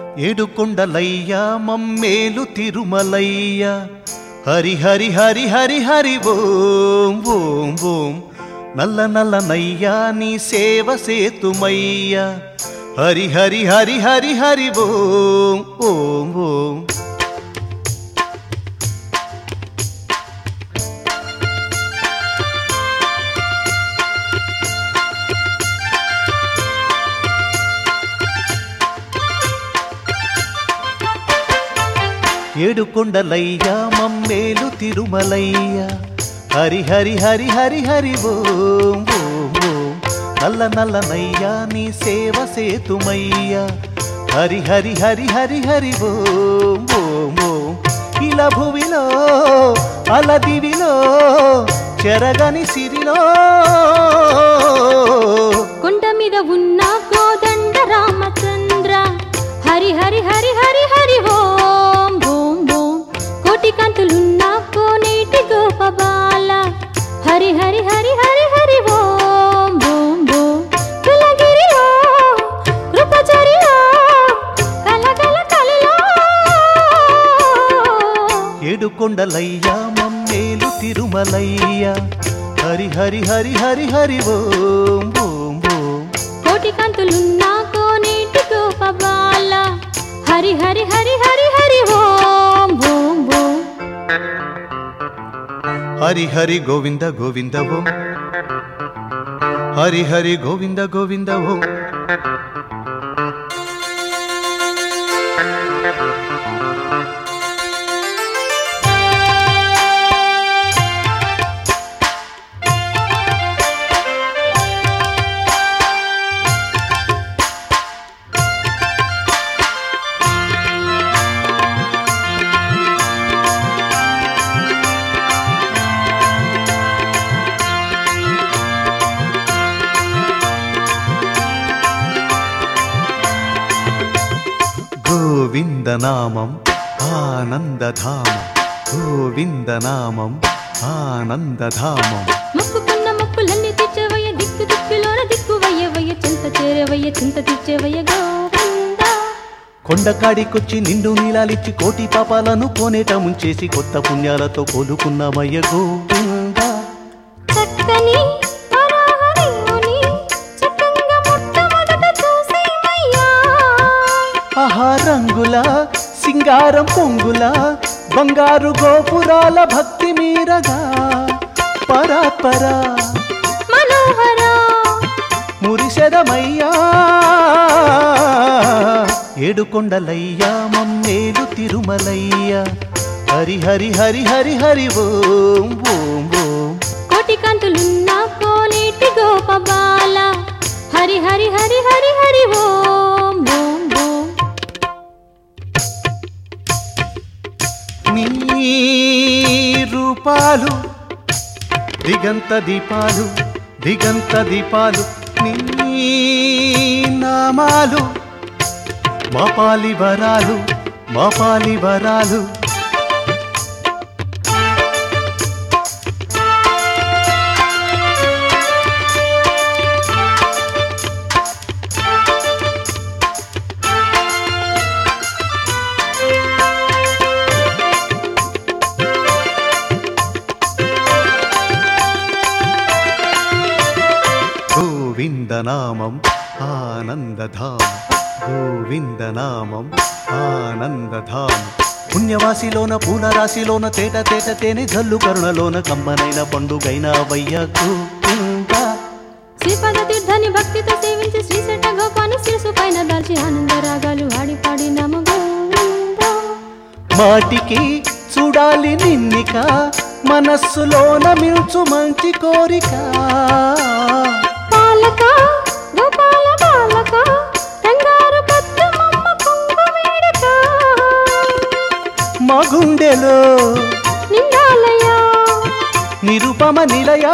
ఏడుకొండలయ్య మమ్మేలు తిరుమలయ్య హరి హరి హరి హరి హరి ఓం ఓం ఓం నల్ల నల్లనయ్య నీ సేవ సేతుమయ్య హరి హరి హరి హరి హరి ఓం ఓం ఓం ఏడుకొండలయ్య మమ్మేలు తిరుమలయ్య హరి హరి హరి హరి హరి ఓం ఓం ఓం నల్ల నల్లనయ్య నీ సేవ సేతుమయ్య హరి హరి హరి హరి హరి ఓం ఓం ఓం ఇలా భువిలో అలదివిలో చెరగని సిరిలో కొండ మీద ఉన్న కోదండ రామచంద్ర హరి హరి హరి హరి హరి ఓం ఓం ఓం కోటి కాంతులున్న కోనేటి గోపబాల హరి హరి హరి హరి హరి ఓం ఓం ఓం కులగిరిలో కృపచరిలో కలకల కలిలో ఏడుకొండలయ్య మమ్మేలు తిరుమలయ్య హరి హరి హరి హరి హరి ఓం ఓం ఓం కోటి కాంతులున్న కోనేటి గోపబాల హరి హరి హరి హరి హరి ఓం ఓం ఓం హరి హరి గోవింద గోవింద ఓం హరి హరి గోవింద గోవింద ఓం గోవిందనామం ఆనందధామం గోవిందనామం ఆనందధామం మొక్కుకున్న మొక్కులన్నీ తెచ్చవయ్య దిక్కు దిక్కులోన దిక్కువయ్యవయ్య చింత చేరవయ్య చింత తెచ్చవయ్య గోవింద కొండకాడికొచ్చి నిండు నీలాలిచ్చి కోటి పాపాలను కోనేట ముంచేసి కొత్త పుణ్యాలతో కోలుకున్నామయ్య గోవింద చక్కని వరాహదేవుని చక్కంగా మొట్టమొదట చూసేమయ్యా ఆహా రంగుల సింగారం పొంగుల బంగారు గోపురాల భక్తి మీరగా పరాపరా మనోహర మురిసెదమయ్యా ఏడుకొండలయ్య మమ్మేలు తిరుమలయ్య హరి హరి హరి హరి హరి ఓం ఓం ఓం కోటి కాంతులున్న కోనేటి గోపబాల హరి హరి హరి హరి హరి ఓం ఓం ఓం నీ రూపాలు దిగంత దీపాలు దిగంత దీపాలు నీ నామాలు మాపాలి వరాలు మాపాలి వరాలు గోవిందనామం ఆనందధామం గోవిందనామం ఆనందధామం పుణ్యవాసిలోన పూలరాశిలోన తేట తేట తేనె జల్లు కరుణలోన కమ్మనైన పండుగైన వయ్య గోవింద శ్రీపద తీర్థాన్ని భక్తితో సేవించి శ్రీశట గోపాని శిరసు పైన దాల్చి ఆనంద రాగాలు ఆడి పాడి నమ గోవింద మాటికి చూడాలి నిన్నిక మనస్సులోన మిల్చు మంచి కోరిక పాలక గోపాల బాలక రంగారు పత్ర మమ్మ కుంభ వేడుక మా గుండెలో నిండాలయ నిరుపమ నిలయా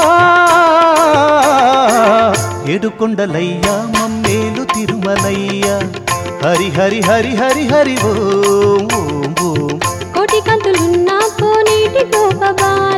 ఏడుకొండలయ్య మమ్మేలు తిరుమలయ్య హరి హరి హరి హరి హరి ఓం ఓం ఓం కోటి కాంతులున్న కోనేటి గోపబాల